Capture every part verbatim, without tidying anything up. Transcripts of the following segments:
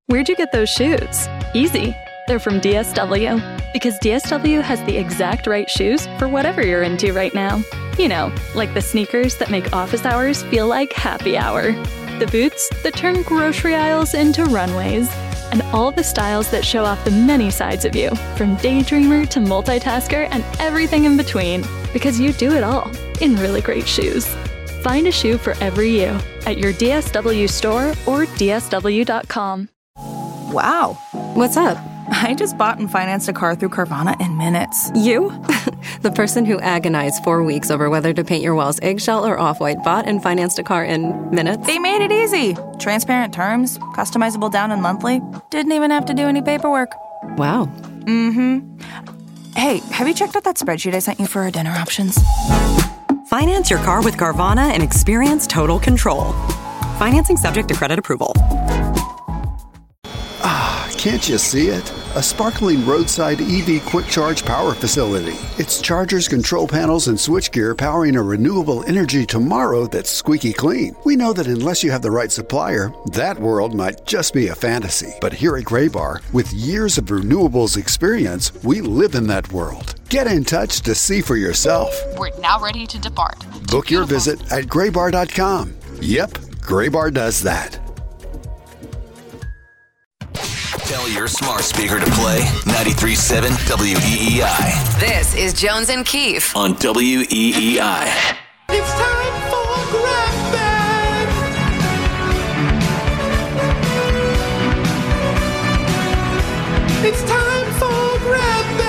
Where'd you get those shoes? Easy. They're from D S W. Because D S W has the exact right shoes for whatever you're into right now. You know, like the sneakers that make office hours feel like happy hour. The boots that turn grocery aisles into runways. And all the styles that show off the many sides of you, from daydreamer to multitasker and everything in between. Because you do it all in really great shoes. Find a shoe for every you at your D S W store or D S W dot com. Wow. What's up? I just bought and financed a car through Carvana in minutes. You? The person who agonized four weeks over whether to paint your walls eggshell or off-white bought and financed a car in minutes? They made it easy. Transparent terms, customizable down and monthly. Didn't even have to do any paperwork. Wow. Mm-hmm. Hey, have you checked out that spreadsheet I sent you for our dinner options? Finance your car with Carvana and experience total control. Financing subject to credit approval. Ah, can't you see it? A sparkling roadside E V quick charge power facility. It's chargers, control panels, and switchgear powering a renewable energy tomorrow that's squeaky clean. We know that unless you have the right supplier, that world might just be a fantasy. But here at Graybar, with years of renewables experience, we live in that world. Get in touch to see for yourself. We're now ready to depart. Book your visit at graybar dot com. Yep, Graybar does that. Tell your smart speaker to play ninety-three point seven W E E I. This is Jones and Keefe on W E E I. It's time for Grab Bag. It's time for Grab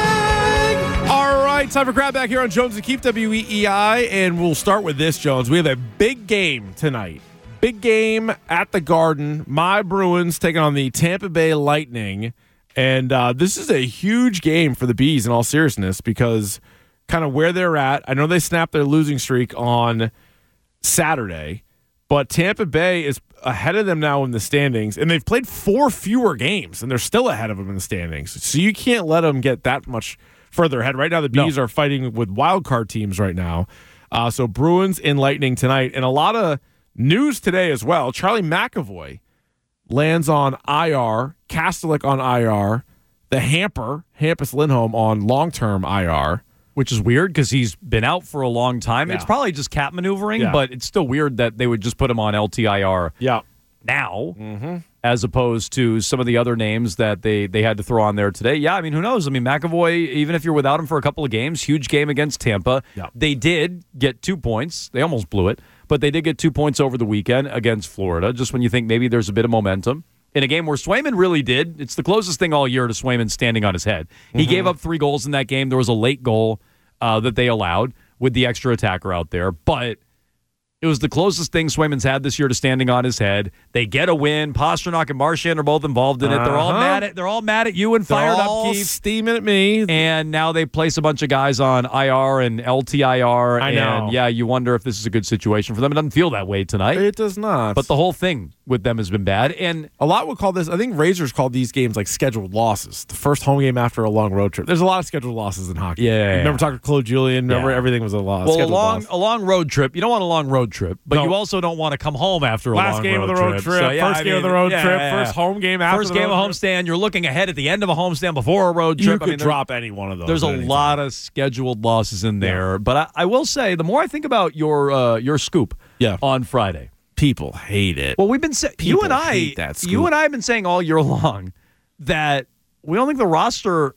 Bag. All right, time for Grab Bag here on Jones and Keefe, W E E I, and we'll start with this, Jones. We have a big game tonight. Big game at the Garden. My Bruins taking on the Tampa Bay Lightning. And uh, this is a huge game for the Bees in all seriousness because kind of where they're at. I know they snapped their losing streak on Saturday, but Tampa Bay is ahead of them now in the standings, and they've played four fewer games, and they're still ahead of them in the standings. So you can't let them get that much further ahead. Right now the Bees no. are fighting with wild card teams right now. Uh, so Bruins and Lightning tonight, and a lot of news today as well. Charlie McAvoy lands on I R, Kastelik on I R, the Hamper, Hampus Lindholm on long-term I R. Which is weird because he's been out for a long time. Yeah. It's probably just cap maneuvering, yeah. but it's still weird that they would just put him on L T I R yeah. now mm-hmm. as opposed to some of the other names that they, they had to throw on there today. Yeah, I mean, who knows? I mean, McAvoy, even if you're without him for a couple of games, huge game against Tampa. Yeah. They did get two points. They almost blew it. But they did get two points over the weekend against Florida, just when you think maybe there's a bit of momentum. In a game where Swayman really did. It's the closest thing all year to Swayman standing on his head. He mm-hmm. gave up three goals in that game. There was a late goal uh, that they allowed with the extra attacker out there. But it was the closest thing Swayman's had this year to standing on his head. They get a win. Pastrnak and Marchand are both involved in it. Uh-huh. They're all mad at. They're all mad at you and fired they're up, all Keith. Steaming at me. And now they place a bunch of guys on I R and L T I R. I know. And yeah, you wonder if this is a good situation for them. It doesn't feel that way tonight. It does not. But the whole thing with them has been bad. And a lot would call this. I think Razors call these games like scheduled losses. The first home game after a long road trip. There's a lot of scheduled losses in hockey. Yeah. yeah remember talking to Claude Julien. Remember yeah. everything was a loss. Well, a long, a long road trip. You don't want a long road trip, but no. you also don't want to come home after a Last long game road of the road trip. trip. So, yeah, first I game mean, of the road yeah, trip. Yeah. First home game after First the game road of homestand. You're looking ahead at the end of a homestand before a road you trip. You I could mean, drop any one of those. There's a lot of scheduled losses in there. Yeah. But I, I will say, the more I think about your uh, your scoop yeah. on Friday, people hate it. Well, we've been saying you and I, hate that scoop. you and I have been saying all year long that we don't think the roster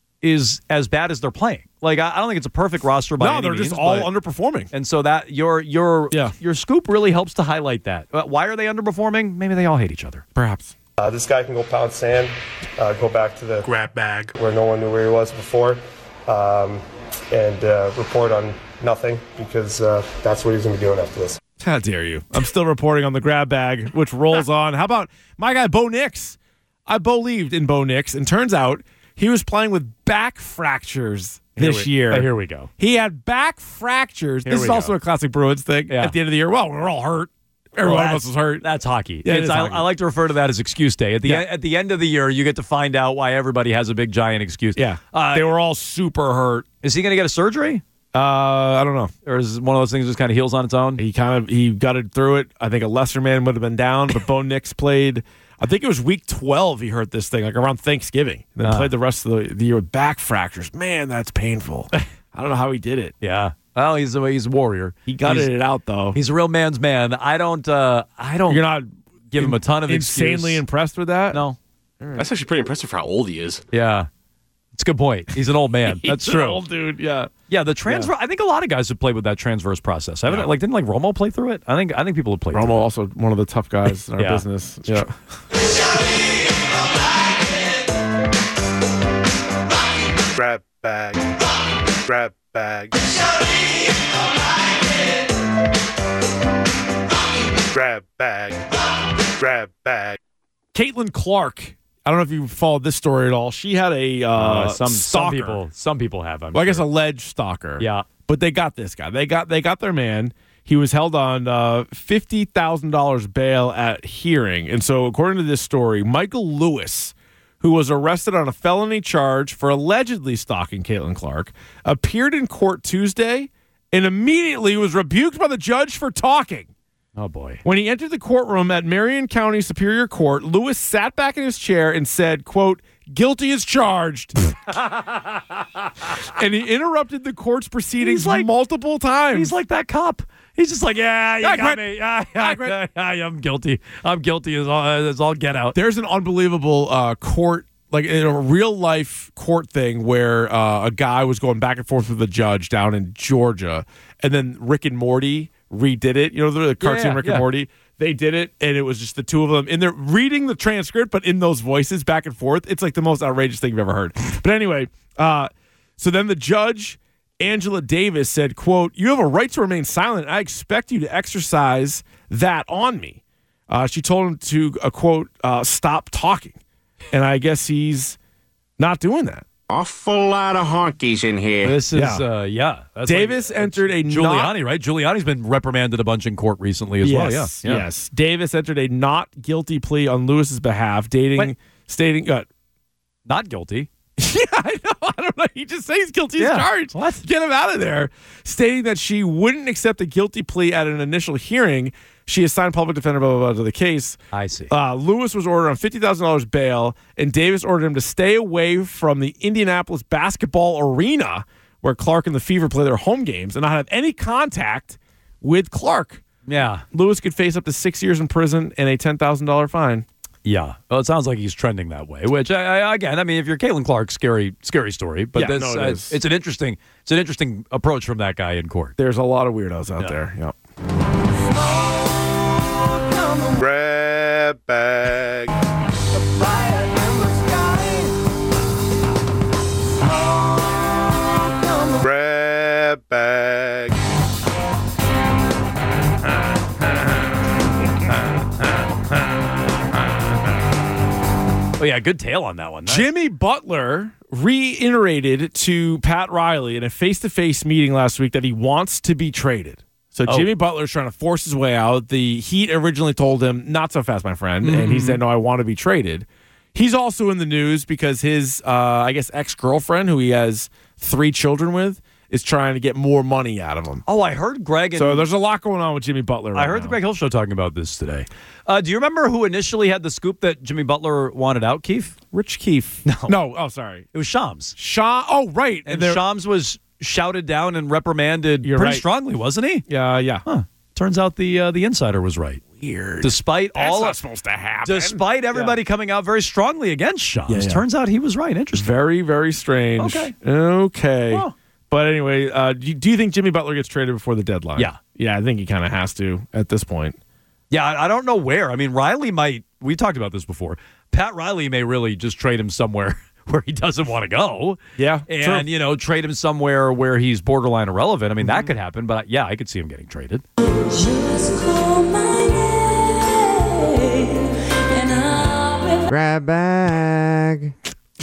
is as bad as they're playing. Like I, I don't think it's a perfect roster by no, any they're means, just all but, underperforming. And so that your your yeah. your scoop really helps to highlight that. Why are they underperforming? Maybe they all hate each other. Perhaps. Uh, this guy can go pound sand, uh, go back to the grab bag where no one knew where he was before, um, and uh, report on nothing because uh, that's what he's going to be doing after this. How dare you? I'm still reporting on the grab bag, which rolls on. How about my guy, Bo Nix? I believed in Bo Nix, and turns out he was playing with back fractures this here we, year. Uh, here we go. He had back fractures. Here this is go. also a classic Bruins thing. Yeah. At the end of the year, well, we're all hurt. Everyone well, of us is hurt. That's hockey. Yeah, it's, it is I, hockey. I like to refer to that as excuse day. At the yeah. en- at the end of the year, you get to find out why everybody has a big giant excuse. Yeah, uh, they were all super hurt. Is he going to get a surgery? Uh, I don't know. Or is it one of those things that just kind of heals on its own? He kind of he gutted through it. I think a lesser man would have been down, but Bo Nix played I think it was week twelve he hurt this thing, like around Thanksgiving. And then Uh. played the rest of the, the year with back fractures. Man, that's painful. I don't know how he did it. Yeah. Well, he's a he's a warrior. He gutted he's, it out though. He's a real man's man. I don't. Uh, I don't. You're not give in, him a ton of insanely excuse. impressed with that. No. That's actually pretty impressive for how old he is. Yeah. It's a good point. He's an old man. That's He's true. an old dude. Yeah. Yeah, the transfer. I think a lot of guys have played with that transverse process. Haven't Yeah. like didn't like Romo play through it? I think I think people have played. Romo through it. also one of the tough guys in our Yeah. business. Yeah. Grab bag. Grab bag. Grab bag. Grab bag. Caitlin Clark. I don't know if you followed this story at all. She had a uh, Uh, some some stalker. people some people have. I'm Well, I guess sure. alleged stalker. Yeah. But they got this guy. They got they got their man. He was held on uh, fifty thousand dollars bail at hearing. And so, according to this story, Michael Lewis, who was arrested on a felony charge for allegedly stalking Caitlin Clark, appeared in court Tuesday and immediately was rebuked by the judge for talking. Oh, boy. When he entered the courtroom at Marion County Superior Court, Lewis sat back in his chair and said, quote, "Guilty as charged." And he interrupted the court's proceedings He's like- multiple times. He's like that cop. He's just like, yeah, you Yeah, got quit. me. Yeah, Yeah, yeah, quit. yeah, I'm guilty. I'm guilty as all, as all get out. There's an unbelievable uh, court, like in a real life court thing where uh, a guy was going back and forth with the judge down in Georgia, and then Rick and Morty redid it. You know, the cartoon yeah, Rick yeah. and Morty? They did it, and it was just the two of them in there reading the transcript, but in those voices back and forth. It's like the most outrageous thing you've ever heard. But anyway, uh, so then the judge, Angela Davis, said, quote, "You have a right to remain silent. I expect you to exercise that on me." Uh, she told him to, uh, quote, uh, "stop talking." And I guess he's not doing that. Awful lot of honkies in here. This is, Yeah. yeah. Uh, yeah that's Davis like, entered a Giuliani, not- right? Giuliani's been reprimanded a bunch in court recently as well. Yeah. Yes, yeah. yes. Davis entered a not guilty plea on Lewis's behalf, dating, Wait. stating, uh, Not guilty. yeah, I know. I don't know. He just says he's guilty as Yeah. charged. What? Get him out of there. Stating that she wouldn't accept a guilty plea at an initial hearing. She assigned public defender, blah, blah, blah, to the case. I see. Uh, Lewis was ordered on fifty thousand dollars bail, and Davis ordered him to stay away from the Indianapolis basketball arena where Clark and the Fever play their home games and not have any contact with Clark. Yeah. Lewis could face up to six years in prison and a ten thousand dollars fine. Yeah. Well, it sounds like he's trending that way. Which, I, I, again, I mean, if you're Caitlin Clark, scary, scary story. But Yeah, this, no, it uh, is. it's an interesting, it's an interesting approach from that guy in court. There's a lot of weirdos out Yeah. there. Yep. Grab bag. Grab bag. Oh yeah, good tail on that one. Nice. Jimmy Butler reiterated to Pat Riley in a face-to-face meeting last week that he wants to be traded. So Oh. Jimmy Butler's trying to force his way out. The Heat originally told him, "Not so fast, my friend," and he said, "No, I want to be traded." He's also in the news because his, uh, I guess, ex-girlfriend, who he has three children with, is trying to get more money out of him. Oh, I heard Greg. And, So there's a lot going on with Jimmy Butler. Right I heard now. the Greg Hill show talking about this today. Uh, do you remember who initially had the scoop that Jimmy Butler wanted out, Keith? Rich Keefe. No. No. Oh, sorry. It was Shams. Shaw. Oh, right. And they're- Shams was shouted down and reprimanded You're pretty right. strongly, wasn't he? Yeah, yeah. Huh. Turns out the uh, the insider was right. Weird. Despite That's all not of, supposed to happen. despite everybody coming out very strongly against Shams, Yeah, yeah. turns out he was right. Interesting. Very, very strange. Okay. Okay. Well. But anyway, uh, do, you, do you think Jimmy Butler gets traded before the deadline? Yeah. Yeah, I think he kind of has to at this point. Yeah, I, I don't know where. I mean, Riley might. We talked about this before. Pat Riley may really just trade him somewhere where he doesn't want to go. Yeah, and true. you know, trade him somewhere where he's borderline irrelevant. I mean, that could happen. But yeah, I could see him getting traded. Just call my name and I'll Grab bag.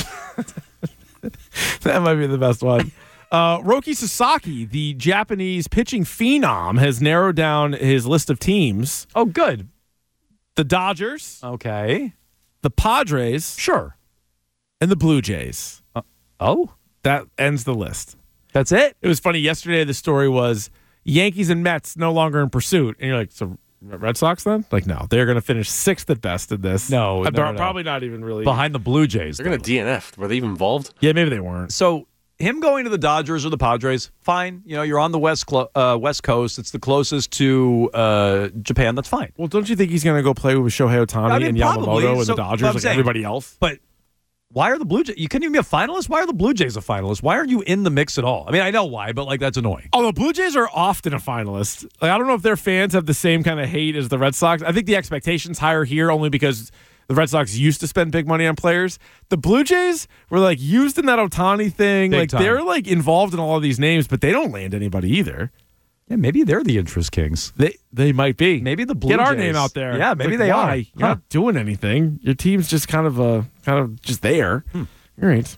That might be the best one. Uh, Roki Sasaki, the Japanese pitching phenom, has narrowed down his list of teams. Oh, good. The Dodgers, Okay. the Padres, Sure. and the Blue Jays. Uh, oh, That ends the list. that's it. It was funny. Yesterday, the story was Yankees and Mets no longer in pursuit. And you're like, so Red Sox then? Like, no. They're going to finish sixth at best in this. No, Uh, no, no, no. Probably not even really. Behind the Blue Jays. They're going to D N F. Were they even involved? Yeah, maybe they weren't. So him going to the Dodgers or the Padres, fine. You know, you're on the west clo- uh, West Coast. It's the closest to uh, Japan. That's fine. Well, don't you think he's going to go play with Shohei Ohtani I mean, and probably. Yamamoto and So, the Dodgers but I'm like saying- everybody else? But why are the Blue Jays? You couldn't even be a finalist? Why are the Blue Jays a finalist? Why aren't you in the mix at all? I mean, I know why, but like that's annoying. Although Blue Jays are often a finalist. Like, I don't know if their fans have the same kind of hate as the Red Sox. I think the expectation's higher here only because the Red Sox used to spend big money on players. The Blue Jays were like used in that Ohtani thing. Big like time. they're like involved in all of these names, but they don't land anybody either. Yeah, maybe they're the interest kings. They they might be. Maybe the Blue Get our Jays. name out there. Yeah, maybe Like, they why? are. You're Huh. not doing anything. Your team's just kind of uh kind of just there. Hmm. All right.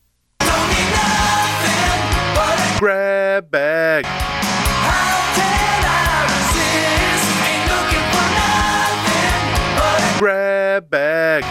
Grab bag. Grab bag.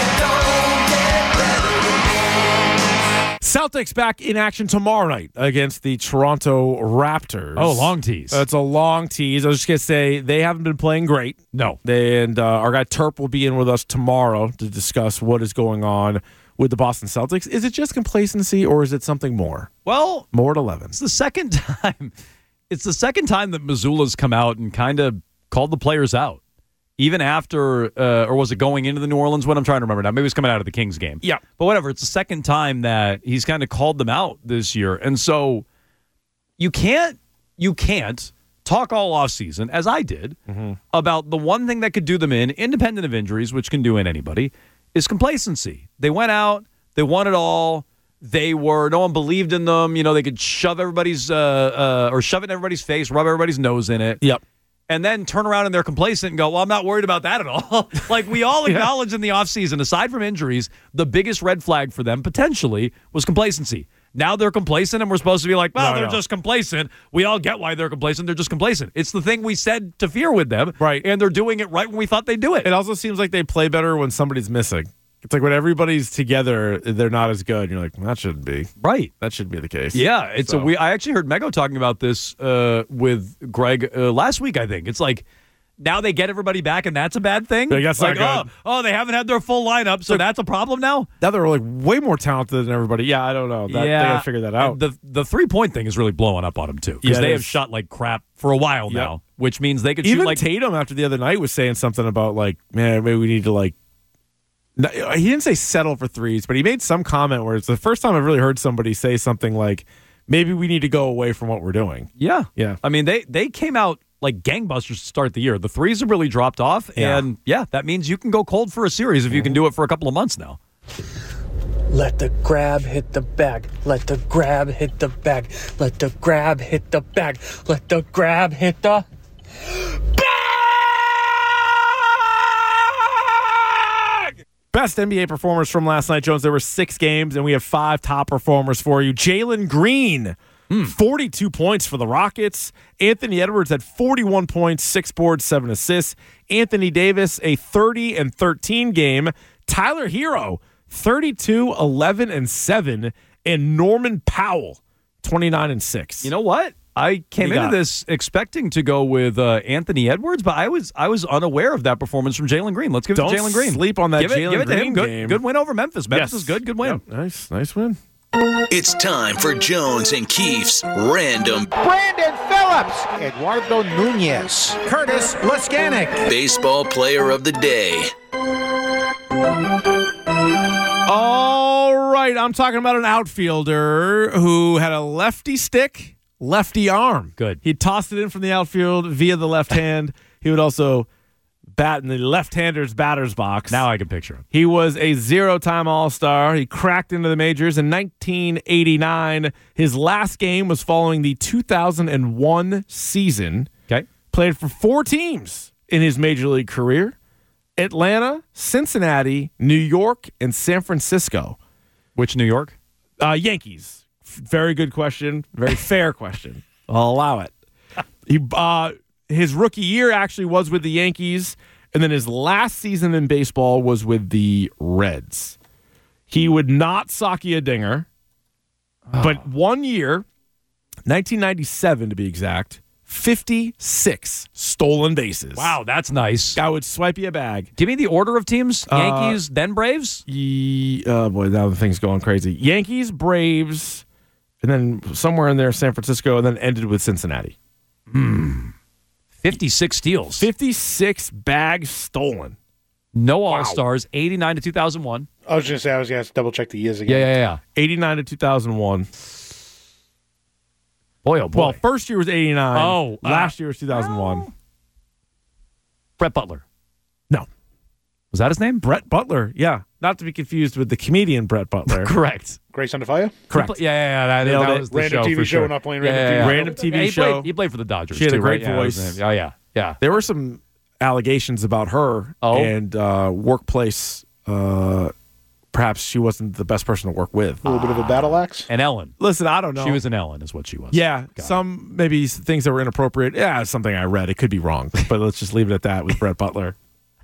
Celtics back in action tomorrow night against the Toronto Raptors. Oh, long tease. It's a long tease. I was just going to say they haven't been playing great. No. They, and uh, our guy Terp will be in with us tomorrow to discuss what is going on with the Boston Celtics. Is it just complacency or is it something more? Well, More at eleven. it's the second time. It's the second time that Missoula's come out and kind of called the players out. Even after, uh, or was it going into the New Orleans one? I'm trying to remember now. Maybe it's coming out of the Kings game. Yeah. But whatever. It's the second time that he's kind of called them out this year. And so you can't, you can't talk all offseason, as I did, Mm-hmm. about the one thing that could do them in, independent of injuries, which can do in anybody, is complacency. They went out, they won it all. They were, no one believed in them. You know, they could shove everybody's, uh, uh, or shove it in everybody's face, rub everybody's nose in it. Yep. And then turn around and they're complacent and go, well, I'm not worried about that at all. Like we all acknowledge in the offseason, aside from injuries, the biggest red flag for them potentially was complacency. Now they're complacent and we're supposed to be like, well, No, they're no. just complacent. We all get why they're complacent. They're just complacent. It's the thing we said to fear with them. Right. And they're doing it right when we thought they'd do it. It also seems like they play better when somebody's missing. It's like when everybody's together, they're not as good. You're like, well, that shouldn't be. Right. That should be the case. Yeah, it's So. a we. I actually heard Mego talking about this uh, with Greg uh, last week. I think it's like now they get everybody back, and that's a bad thing. Like, that's like, not oh, oh, they haven't had their full lineup, so, So- that's a problem now. Now they're like way more talented than everybody. Yeah, I don't know. That, yeah, They got to figure that out. The the three point thing is really blowing up on them too because Yeah, it they have is. shot like crap for a while Yep. now, which means they could Even shoot like Tatum after the other night was saying something about like, man, maybe we need to like. No, he didn't say settle for threes, but he made some comment where it's the first time I've really heard somebody say something like, maybe we need to go away from what we're doing. yeah, Yeah. I mean they they came out like gangbusters to start the year. The threes have really dropped off, Yeah. and yeah, that means you can go cold for a series if you can do it for a couple of months now. Let the grab hit the bag. Let the grab hit the bag. Let the grab hit the bag. Let the grab hit the Best N B A performers from last night, Jones. There were six games, and we have five top performers for you. Jalen Green, forty-two points for the Rockets. Anthony Edwards had forty-one points, six boards, seven assists. Anthony Davis, a thirty and thirteen game. Tyler Hero, thirty-two, eleven, and seven. And Norman Powell, twenty-nine and six. You know what? I came You into got? this expecting to go with uh, Anthony Edwards, but I was I was unaware of that performance from Jalen Green. Let's give Don't it to Jalen Green. sleep on that give it, Jalen give it to Green him. Good, game. good win over Memphis. Memphis Yes. is good. Good win. Yep, nice, nice win. It's time for Jones and Keefe's Random Brandon Phillips. Eduardo Nunez. Curtis Laskanik. Baseball Player of the Day. All right, I'm talking about an outfielder who had a lefty stick, lefty arm. Good. He tossed it in from the outfield via the left hand. He would also bat in the left-hander's batter's box. Now I can picture him. He was a zero-time All-Star. He cracked into the majors in nineteen eighty-nine. His last game was following the two thousand one season. Okay. Played for four teams in his major league career: Atlanta, Cincinnati, New York, and San Francisco. Which New York? Uh, Yankees. F- Very good question. Very fair question. I'll allow it. He, uh, his rookie year actually was with the Yankees, and then his last season in baseball was with the Reds. He would not sock you a dinger, but one year, nineteen ninety-seven to be exact, fifty-six stolen bases. Wow, that's nice. Guy would swipe you a bag. Give me the order of teams. Uh, Yankees, then Braves? Ye- oh, boy, now the thing's going crazy. Yankees, Braves, and then somewhere in there, San Francisco, and then ended with Cincinnati. Hmm. fifty-six steals. fifty-six bags stolen. No All-Stars, eighty-nine to two thousand one. I was going to say, I was going to double check the years again. Yeah, yeah, yeah. eighty-nine to two thousand one. Boy, oh boy. Well, first year was eighty-nine. Oh. Last uh, year was two thousand one. Well, Brett Butler. No. Was that his name? Brett Butler, yeah. Not to be confused with the comedian Brett Butler. Correct. Grace Under Fire? Correct. Yeah, yeah, yeah. That, Nailed that it. was the Random show T V for show, sure. not playing Yeah, random yeah, T V yeah. show. Random T V Yeah, he show. Played, he played for the Dodgers, She had a too, great right? Yeah, that was voice. him. Oh, yeah, yeah. There were some allegations about her Oh. and uh, workplace. Uh, perhaps she wasn't the best person to work with. A little bit of a battle axe? And Ellen. Listen, I don't know. She was an Ellen is what she was. Yeah, Got some maybe things that were inappropriate. Yeah, it's something I read. It could be wrong, but let's just leave it at that with Brett Butler.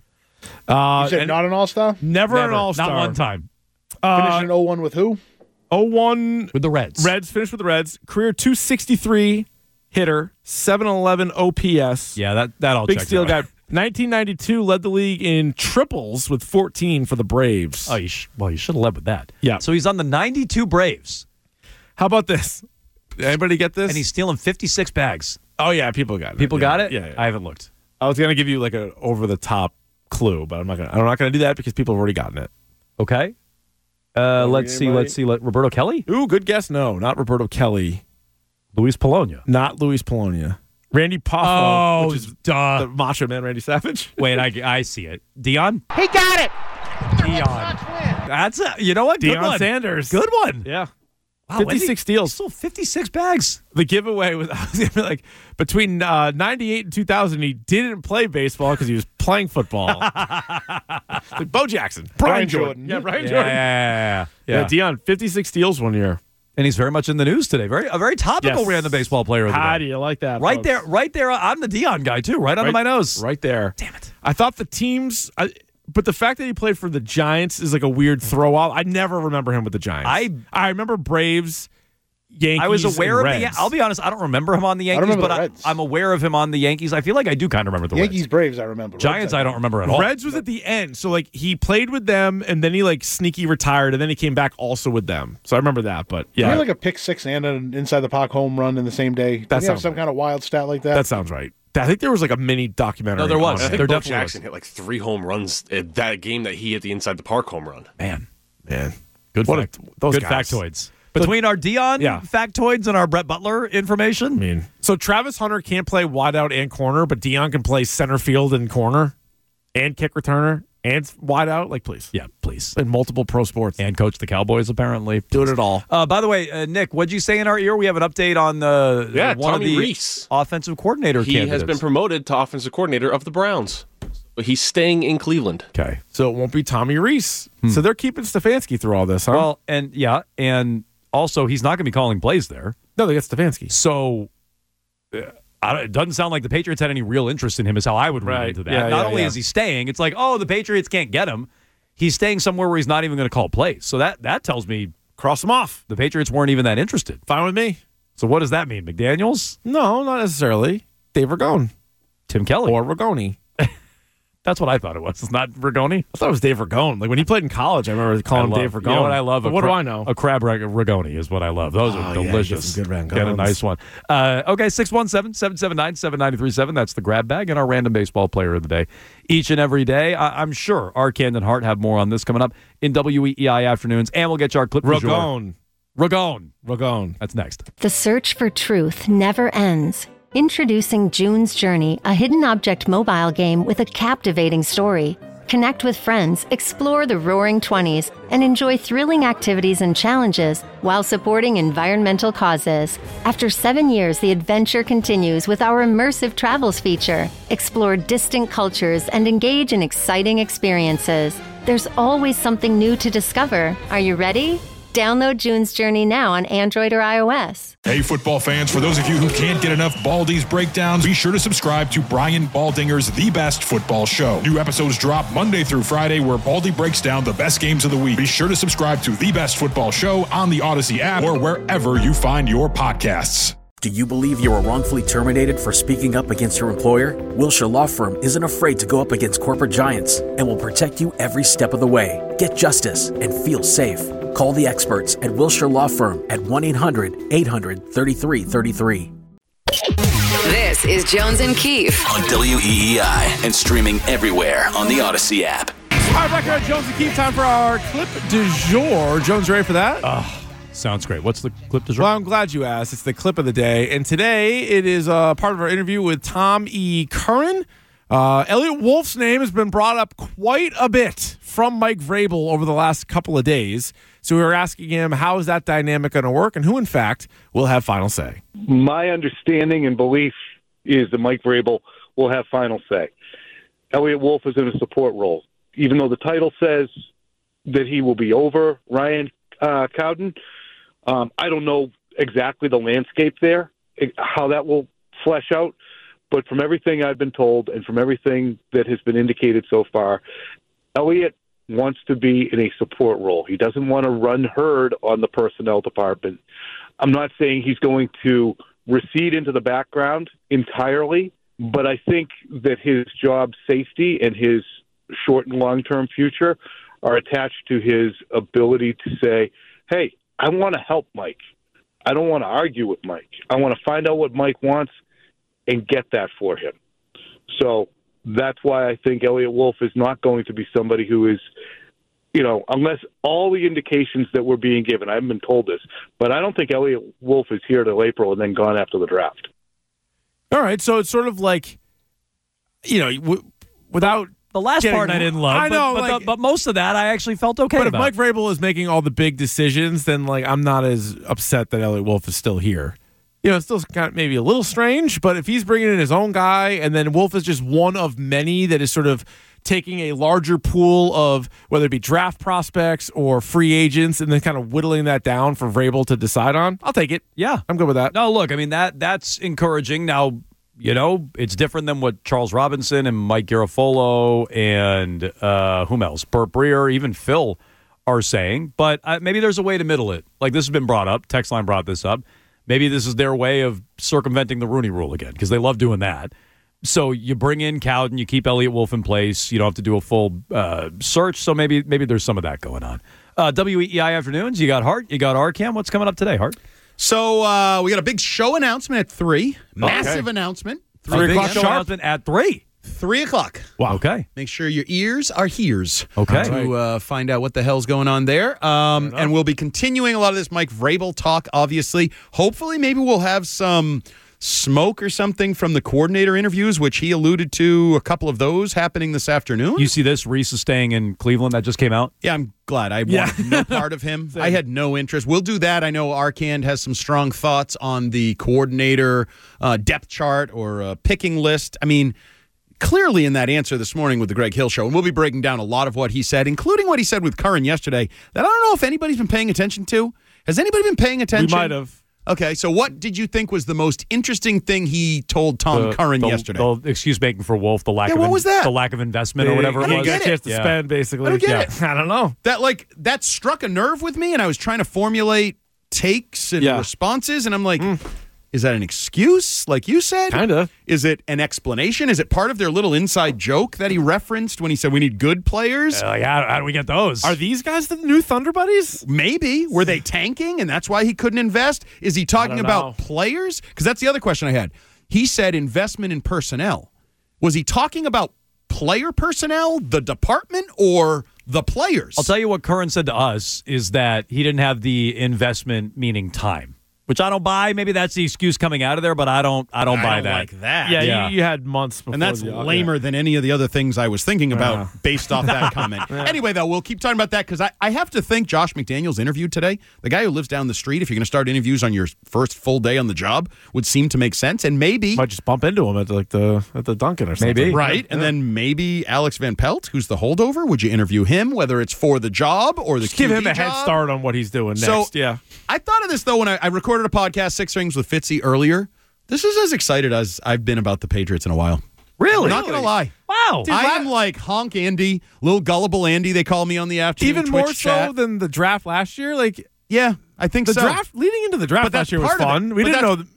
Uh, You said and not an all-star? never, Never. an all-star. Not one time. Uh, Finished in oh one with who? oh one With the Reds. Reds finished with the Reds. Career two sixty-three hitter, seven eleven O P S. Yeah, that, that all Big checks steal out. guy. nineteen ninety-two led the league in triples with fourteen for the Braves. Oh, you sh- well, you should have led with that. Yeah. So he's on the ninety-two Braves, How about this? Anybody get this? and he's stealing fifty-six bags. oh yeah, people got it. People yeah. got it? Yeah, yeah. I haven't looked. I was gonna give you like a over the top clue, but I'm not gonna. I'm not gonna do that because people have already gotten it. Okay. Uh, let's see. anybody? Let's see. Let, Roberto Kelly? Ooh, good guess. No, not Roberto Kelly. Luis Polonia. Not Luis Polonia. Randy Poffo, Oh, which is duh. the Macho Man Randy Savage. Wait, I, I see it. Dion? He got it. Dion. That's a, you know what? Good Deion one. Sanders. Good one. Yeah. Wow, when did fifty-six he- steals. Still fifty-six bags. The giveaway was, I was gonna be like, between uh, ninety-eight and two thousand, he didn't play baseball because he was playing football. Like Bo Jackson. Brian Jordan. Yeah, Brian Yeah, Jordan. yeah, yeah, Yeah, Dion, fifty-six steals one year. And he's very much in the news today. Very a very topical Yes. random baseball player of the How day. do you like that? Right folks? there, right there. I'm the Dion guy too. Right under Right- my nose. Right there. Damn it. I thought the teams, I, but the fact that he played for the Giants is like a weird throw off. I never remember him with the Giants. I- I remember Braves, Yankees. I was aware and of the. Reds. I'll be honest. I don't remember him on the Yankees, remember but the I, Reds. I'm aware of him on the Yankees. I feel like I do kind of remember the Yankees, Reds. Braves, I remember. Giants, Reds, I don't remember at all. Reds was at the end, so like he played with them, and then he like sneaky retired, and then he came back also with them. So I remember that. But Yeah. yeah, He had like a pick six and an inside the park home run in the same day. Did That he have sounds some right. kind of wild stat like that? that sounds right. I think there was like a mini documentary. No, there was. on I it. think There Bo definitely Jackson hit like three home runs at that game that he hit the inside the park home run. Man, Man, good What a- fact. those good guys. factoids. Between our Dion Yeah. factoids and our Brett Butler information, I mean, so Travis Hunter can't play wideout and corner, but Dion can play center field and corner, and kick returner and wideout. Like, please, yeah, please. in multiple pro sports, And coach the Cowboys apparently. doing it all. Uh, by the way, uh, Nick, what'd you say in our ear? We have an update on the Yeah, uh, one Tommy of the Reese. offensive coordinator He candidates. has been promoted to offensive coordinator of the Browns. But he's staying in Cleveland. Okay. So it won't be Tommy Reese. So they're keeping Stefanski through all this, huh? Well, and yeah, and also he's not going to be calling plays there. no, they got Stefanski. So uh, I don't, it doesn't sound like the Patriots had any real interest in him, is how I would read Right. into that. Yeah, not yeah, only yeah. is he staying, it's like, oh, the Patriots can't get him. He's staying somewhere where he's not even going to call plays. So that that tells me Cross them off. the Patriots weren't even that interested. Fine with me. So what does that mean? McDaniels? No, not necessarily. Dave Ragone Tim Kelly? or Ragone. That's what I thought it was. It's not Rigoni. I thought it was Dave Ragone. Like when he played in college, I remember calling him I love- Dave Ragone. You know what I love? But A what cra- do I know? A crab rag- Rigoni is what I love. Those Oh, are yeah, you delicious. get some good Get a Ragones. nice one. Uh, okay, six one seven, seven seven nine, seven nine three seven. That's the grab bag and our random baseball player of the day. Each and every day. I- I'm sure our Camden Hart have more on this coming up in W E E I afternoons, and we'll get you our clip du jour. Ragone. Ragone. Ragone. That's next. The search for truth never ends. Introducing June's Journey, a hidden object mobile game with a captivating story. Connect with friends, explore the roaring twenties, and enjoy thrilling activities and challenges while supporting environmental causes. After seven years, the adventure continues with our immersive travels feature. Explore distant cultures and engage in exciting experiences. There's always something new to discover. Are you ready? Download June's Journey now on Android or iOS. Hey, football fans, for those of you who can't get enough Baldy's breakdowns, be sure to subscribe to Brian Baldinger's The Best Football Show. New episodes drop Monday through Friday, where Baldy breaks down the best games of the week. Be sure to subscribe to The Best Football Show on the Odyssey app or wherever you find your podcasts. Do you believe you were wrongfully terminated for speaking up against your employer? Wilshire Law Firm isn't afraid to go up against corporate giants and will protect you every step of the way. Get justice and feel safe. Call the experts at Wilshire Law Firm at one eight hundred eight hundred thirty-three thirty-three. This is Jones and Keefe on W E E I and streaming everywhere on the Odyssey app. All right, back here at Jones and Keefe, time for our clip du jour. Jones, ready for that? Oh. Sounds great. What's the clip du jour? Well, I'm glad you asked. It's the clip of the day. And today it is uh, part of our interview with Tom E. Curran. Uh, Elliot Wolf's name has been brought up quite a bit from Mike Vrabel over the last couple of days. So we were asking him, how is that dynamic going to work, and who, in fact, will have final say? My understanding and belief is that Mike Vrabel will have final say. Elliot Wolf is in a support role. Even though the title says that he will be over Ryan uh, Cowden, Um, I don't know exactly the landscape there, how that will flesh out, but from everything I've been told and from everything that has been indicated so far, Elliot wants to be in a support role. He doesn't want to run herd on the personnel department. I'm not saying he's going to recede into the background entirely, but I think that his job safety and his short and long-term future are attached to his ability to say, hey, I want to help Mike. I don't want to argue with Mike. I want to find out what Mike wants and get that for him. So that's why I think Elliot Wolf is not going to be somebody who is, you know, unless all the indications that we're being given, I haven't been told this, but I don't think Elliot Wolf is here till April and then gone after the draft. All right, so it's sort of like, you know, w- without... The last Getting, part I didn't love, I know, but, but, like, the, but most of that I actually felt okay but about. if Mike Vrabel is making all the big decisions, then like I'm not as upset that Elliot Wolf is still here. You know, it's still kind of maybe a little strange, but if he's bringing in his own guy and then Wolf is just one of many that is sort of taking a larger pool of whether it be draft prospects or free agents and then kind of whittling that down for Vrabel to decide on, I'll take it. Yeah. I'm good with that. No, look, I mean, that that's encouraging. Now, you know, it's different than what Charles Robinson and Mike Garafolo and uh, whom else? Burt Breer, even Phil are saying. But uh, maybe there's a way to middle it. Like this has been brought up. Text line brought this up. Maybe this is their way of circumventing the Rooney Rule again because they love doing that. So you bring in Cowden, you keep Elliot Wolf in place. You don't have to do a full uh, search. So maybe maybe there's some of that going on. Uh, W E E I Afternoons, you got Hart, you got Arcam. What's coming up today, Hart? So uh, we got a big show announcement at three. Massive okay. announcement. Three o'clock show announcement at three. Three o'clock. Wow. Okay. Make sure your ears are hears. Okay. To uh, find out what the hell's going on there. Um, and we'll be continuing a lot of this Mike Vrabel talk, obviously. Hopefully, maybe we'll have some smoke or something from the coordinator interviews, which he alluded to a couple of those happening this afternoon. You see this? Reese is staying in Cleveland. That just came out. Yeah, I'm glad. I Yeah. wanted no part of him. I had no interest. We'll do that. I know Arcand has some strong thoughts on the coordinator uh, depth chart or uh, picking list. I mean, clearly in that answer this morning with the Greg Hill Show, and we'll be breaking down a lot of what he said, including what he said with Curran yesterday, that I don't know if anybody's been paying attention to. Has anybody been paying attention? We might have. Okay, so what did you think was the most interesting thing he told Tom The- Curran the- yesterday? The excuse making for Wolf, the lack Yeah, of what in- was that? the lack of investment or whatever I it don't was. get it. Chance to Yeah. spend, basically. I don't get Yeah. it. I don't know. That like that struck a nerve with me, and I was trying to formulate takes and Yeah. responses, and I'm like, is that an excuse, like you said? Kinda. Is it an explanation? Is it part of their little inside joke that he referenced when he said we need good players? Uh, like, how, how do we get those? Are these guys the new Thunder Buddies? Maybe. Were they tanking, and that's why he couldn't invest? Is he talking don't about know. players? Because that's the other question I had. He said investment in personnel. Was he talking about player personnel, the department, or the players? I'll tell you what Curran said to us is that he didn't have the investment, meaning time, which I don't buy. Maybe that's the excuse coming out of there, but I don't. I don't I buy don't that. like that. Yeah, Yeah. You, you had months before. And that's the, lamer than any of the other things I was thinking about Yeah. based off that comment. Anyway, though, we'll keep talking about that because I, I have to think Josh McDaniels interviewed today. The guy who lives down the street, if you're going to start interviews on your first full day on the job, would seem to make sense. And maybe... Might just bump into him at like the at the Dunkin' or something. Maybe. Right, and then maybe Alex Van Pelt, who's the holdover. Would you interview him, whether it's for the job or the Just give Q B him a head job? start on what he's doing next. So, yeah. I thought of this, though, when I, I recorded a podcast, Six Rings with Fitzy, earlier. This is as excited as I've been about the Patriots in a while. Really? I'm not going to lie. Wow. I am like Honk Andy, little gullible Andy, they call me on the afternoon Even Twitch more chat. so than the draft last year. Like Yeah, I think the so. draft leading into the But draft that's last year was part of it. fun. We But didn't know. that's- th-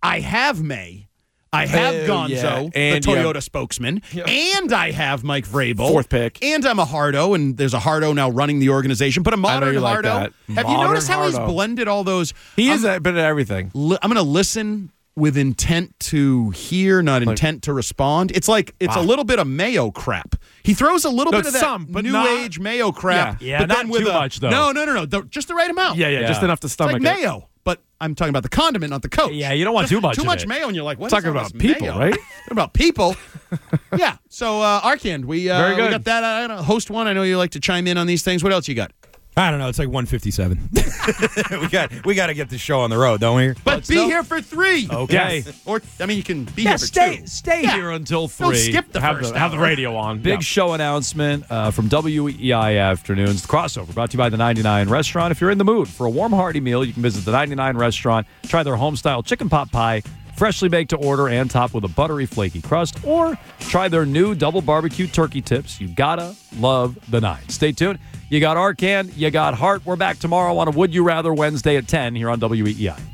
I have May. I have Oh, Gonzo, yeah. the And you Toyota have- spokesman, and I have Mike Vrabel. Fourth pick. And I'm a Hardo, and there's a Hardo now running the organization, but a modern you like Hardo. that. Have you Modern noticed how he's Hardo. blended all those? He I'm, is a bit of everything. li- I'm going to listen with intent to hear, not intent to respond. It's like it's Ah. a little bit of Mayo crap. He throws a little No, bit of that some, but new not- age Mayo crap. Yeah. Yeah, but not then with too a, much, though. No, no, no, no. The, just the right amount. Yeah, yeah, Yeah. just enough to It's stomach like it. mayo, but I'm talking about the condiment, not the coach. Yeah, you don't want Just too much Too of much it. mayo, and you're like, what? Talking is all about this people, mayo? right? Talking about people. Yeah. So uh, Arcand, we uh, Very good. we got that. I don't know, host one. I know you like to chime in on these things. What else you got? I don't know. It's like one fifty-seven. we got we got to get the show on the road, don't we? But be here for three. Okay. Yes. Or I mean, you can be Yeah, here for stay two. stay Yeah. here until Don't three. skip the Have first the, have the hour. radio on. Big Yeah. show announcement uh, from W E I Afternoons. The crossover brought to you by the ninety-nine Restaurant. If you're in the mood for a warm, hearty meal, you can visit the ninety-nine Restaurant. Try their home-style chicken pot pie, freshly baked to order and topped with a buttery, flaky crust. Or try their new double barbecue turkey tips. You gotta love the nine. Stay tuned. You got Arcand, you got Hart. We're back tomorrow on a Would You Rather Wednesday at ten here on W E I.